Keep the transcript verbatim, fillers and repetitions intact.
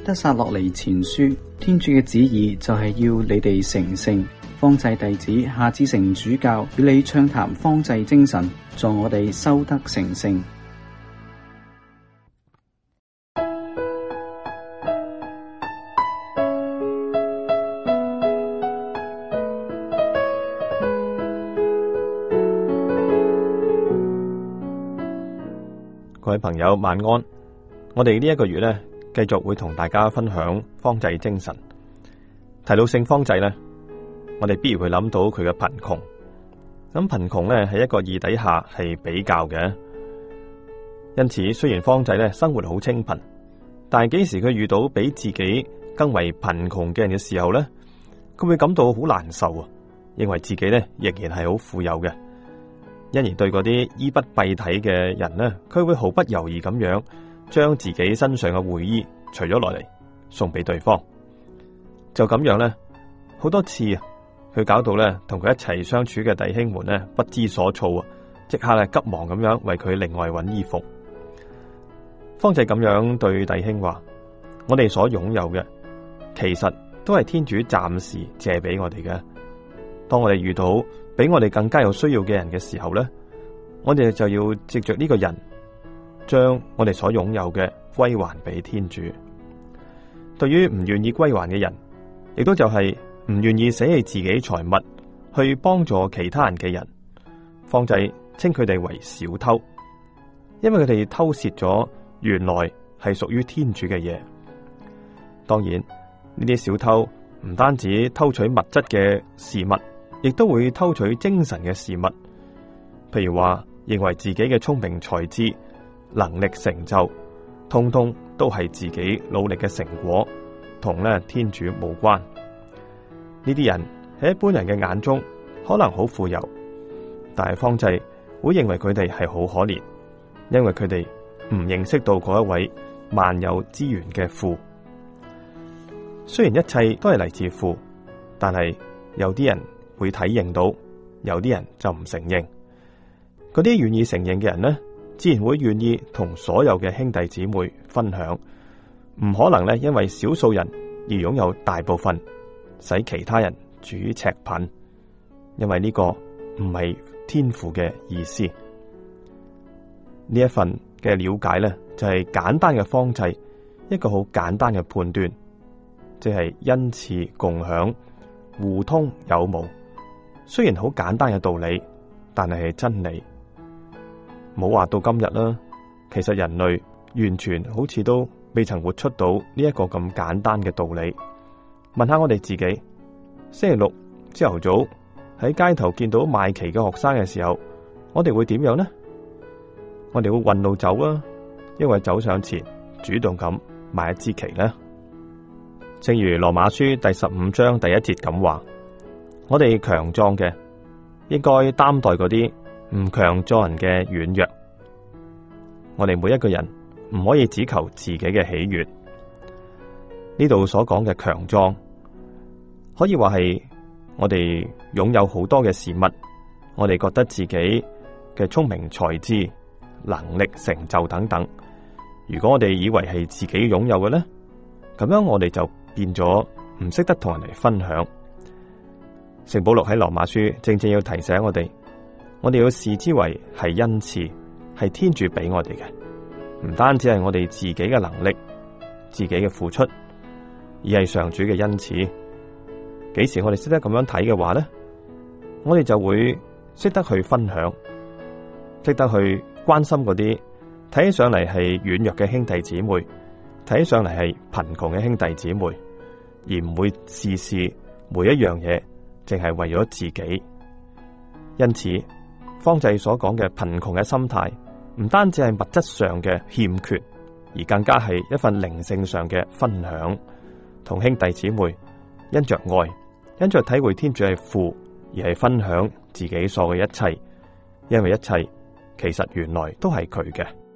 得撒洛尼前書，天主嘅旨意就係要你哋成聖。方濟弟子夏志誠主教與你暢談方濟精神，助我哋修德成聖。 各位朋友晚安。我哋呢一個月呢，繼續會同大家分享方濟精神。提到聖方濟呢，我哋必然會諗到佢嘅貧窮。咁貧窮呢係一個義底下係比較嘅，因此雖然方濟呢生活好清貧，但係幾時佢遇到比自己更為貧窮嘅人嘅時候呢，佢會感到好難受啊，認為自己呢仍然係好富有嘅。因而對嗰啲衣不蔽體嘅人呢，佢會毫不猶豫咁樣將自己身上嘅會衣除咗落嚟送俾對方。就咁樣呢，好多次啊，佢搞到呢同佢一齊相處嘅弟兄們呢不知所措啊，即刻咧急忙咁樣為佢另外揾衣服。方濟咁樣對弟兄話：我哋所擁有嘅其實都係天主暫時借俾我哋嘅。當我哋遇到比我哋更加有需要嘅人嘅時候呢，我哋就要藉着呢個人，將我哋所擁有嘅歸還俾天主。對於唔願意歸還嘅人，亦都就係唔願意捨棄自己財物去幫助其他人嘅人，方濟稱佢哋為小偷，因為佢哋偷竊咗原來係屬於天主嘅嘢。當然呢啲小偷唔單止偷取物質嘅事物，亦都會偷取精神嘅事物，譬如話認為自己嘅聰明才智、能力成就，通通都係自己努力嘅成果，同咧天主無關。呢啲人喺一般人嘅眼中可能好富有，但係方濟會認為佢哋係好可憐，因為佢哋唔認識到嗰一位萬有資源嘅父。雖然一切都係嚟自父，但係有啲人會體認到，有啲人就唔承認。嗰啲願意承認嘅人呢，自然會願意同所有嘅兄弟姊妹分享，唔可能呢因為少數人而擁有大部分，使其他人處於赤貧，因為呢個唔係天父嘅意思。呢一份嘅了解呢，就係簡單嘅方濟一個好簡單嘅判斷，即係恩賜共享、互通有無。雖然好簡單嘅道理，但係係真理。冇話到今日啦，其實人類完全好似都未曾活出到呢一個咁簡單嘅道理。問下我哋自己，星期六朝頭早喺街頭見到賣旗嘅學生嘅時候，我哋會點樣呢？我哋會問路走啊，因為走上前主動咁買一支旗呢？正如羅馬書第十五章第一節咁話，我哋強壯嘅應該擔待嗰啲唔強壯人嘅軟弱。我哋每一個人唔可以只求自己嘅喜悅。呢度所講嘅強壯，可以話係我哋擁有好多嘅事物，我哋覺得自己嘅聰明才智、能力成就等等。如果我哋以為係自己擁有嘅呢，咁樣我哋就變咗唔識得同人哋分享。聖保祿喺羅馬書正正要提醒我哋，我哋要視之為係恩賜，係天主俾我哋嘅，唔單止係我哋自己嘅能力、自己嘅付出，而係上主嘅恩賜。幾時我哋識得咁樣睇嘅話呢，我哋就會識得去分享，識得去關心嗰啲睇起上嚟係軟弱嘅兄弟姊妹，睇起上嚟係貧窮嘅兄弟姊妹，而唔會事事每一樣嘢淨係為咗自己。因此方濟所講嘅貧窮嘅心態，唔單止係物質上嘅欠缺，而更加係一份靈性上嘅分享，同兄弟姊妹因着愛，因着體會天主係父，而係分享自己所嘅一切，因為一切其實原來都係佢嘅。